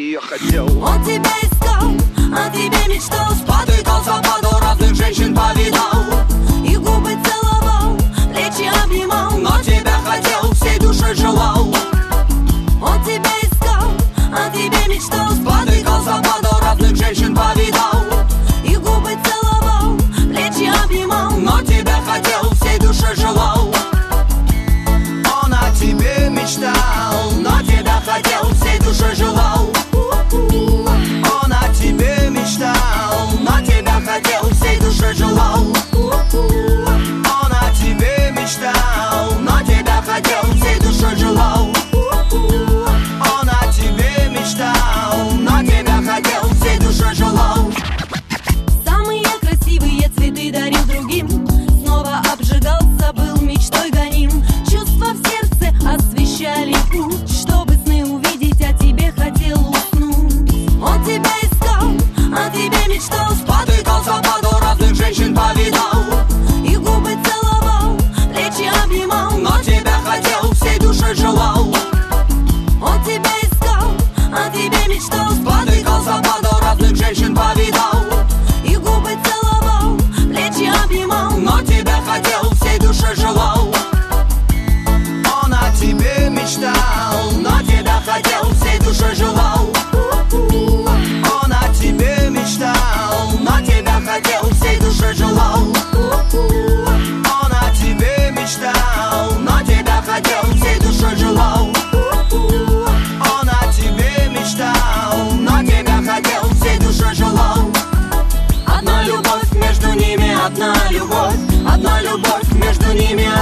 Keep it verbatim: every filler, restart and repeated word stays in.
ее хотел. Он тебя искал, о тебе мечтал, спотыкался под разных женщин повидал, и губы целовал, плечи обнимал, но тебя хотел, всей душой желал. Он тебя искал, о тебе мечтал, спотыкался под разных женщин повидал, и губы целовал, плечи обнимал, но тебя хотел, всей душой желал. Он о тебе мечтал, но тебя хотел, всей душой желал. Он о тебе мечтал, но тебя хотел, всей душой желал. Он о тебе мечтал, но тебя хотел, всей душой желал. Он о тебе мечтал, но тебя хотел, всей душой желал. Самые красивые цветы дарил другим, снова обжигался, был мечтой гоним. Чувства в сердце освещали путь, чтобы сны увидеть, о тебе хотел уснуть. Он тебя искал, о тебе мечтал, спотыкался под разных женщин повидал, и губы целовал, плечи обнимал, но тебя хотел, всей душой желал. Он тебя искал, о тебе мечтал, спотыкался под разных женщин повидал, и губы целовал, плечи обнимал, но тебя хотел, всей душой желал. Он о тебе мечтал, но тебя хотел, всей душой желал. Он о тебе мечтал, но тебя хотел, всей душой желал. Он о тебе мечтал, но тебя хотел, всей душой желал. Он о тебе мечтал, но тебя хотел, всей душой желал. Одна любовь между ними, одна любовь, одна любовь между ними.